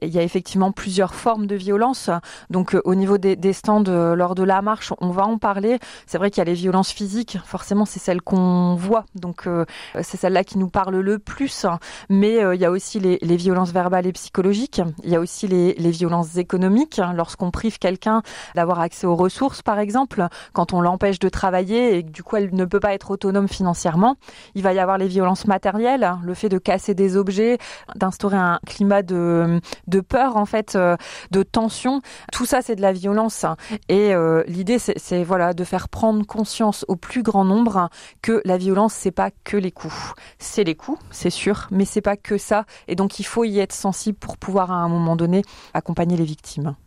Il y a effectivement plusieurs formes de violence. Donc, au niveau des stands lors de la marche, on va en parler. C'est vrai qu'il y a les violences physiques. Forcément, c'est celles qu'on voit. Donc, c'est celle-là qui nous parle le plus. Mais il y a aussi les violences verbales et psychologiques. Il y a aussi les violences économiques. Lorsqu'on prive quelqu'un d'avoir accès aux ressources, par exemple, quand on l'empêche de travailler et que du coup, elle ne peut pas être autonome financièrement. Il va y avoir les violences matérielles, le fait de casser des objets, d'instaurer un climat de peur, en fait, de tension. Tout ça, c'est de la violence. Et l'idée, c'est voilà, de faire prendre conscience au plus grand nombre que la violence, c'est pas que les coups. C'est les coups, c'est sûr, mais c'est pas que ça. Et donc, il faut y être sensible pour pouvoir, à un moment donné, accompagner les victimes.